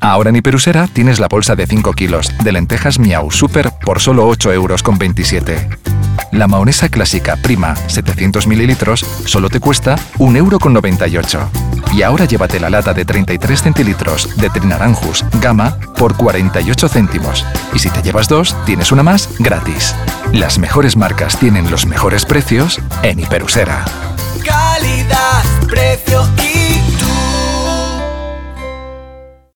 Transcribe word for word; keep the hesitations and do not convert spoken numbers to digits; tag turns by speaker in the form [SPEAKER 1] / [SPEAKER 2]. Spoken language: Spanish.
[SPEAKER 1] Ahora en Hiperusera tienes la bolsa de cinco kilos de lentejas Miau Super por solo ocho euros con veintisiete. La mahonesa clásica Prima setecientos mililitros solo te cuesta un euro con noventa y ocho. Y ahora llévate la lata de treinta y tres centilitros de Trinaranjus Gama por cuarenta y ocho céntimos. Y si te llevas dos, tienes una más gratis. Las mejores marcas tienen los mejores precios en Hiperusera.
[SPEAKER 2] Calidad, precio y